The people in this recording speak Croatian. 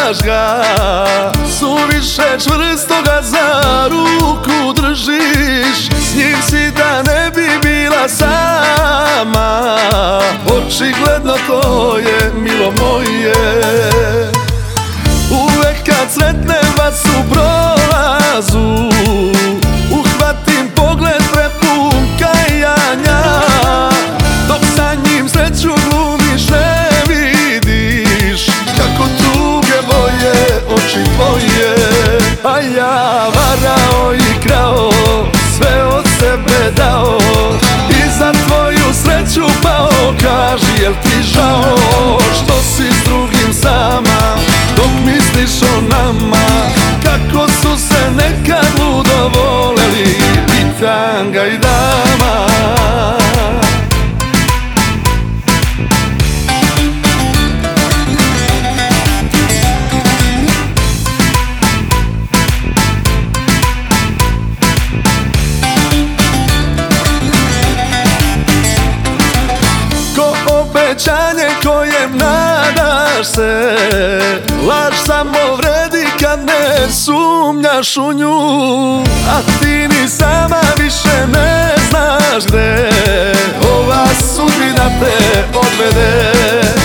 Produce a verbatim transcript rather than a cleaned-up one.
znaš ga, suviše čvrsto ga za ruku držiš. S njim si da ne bi bila sama, očigledno to je milo moje. Uvek kad sretnem vas u prolazu, uhvatim pogled prepun kajanja. Dok sa njim sreću glumiš ne vidiš kako tuge boje oči tvoje. A ja varao i krao, sve od sebe dao i za tvoju sreću pao. Kaži, jel ti žao što si s drugim sama, dok misliš o nama kako su se nekad ludo voleli i tanga i dama. Obećanje kojem nadaš se, laž samo vredi kad ne sumnjaš u nju. A ti ni sama više ne znaš gde ova sudbina te odvede.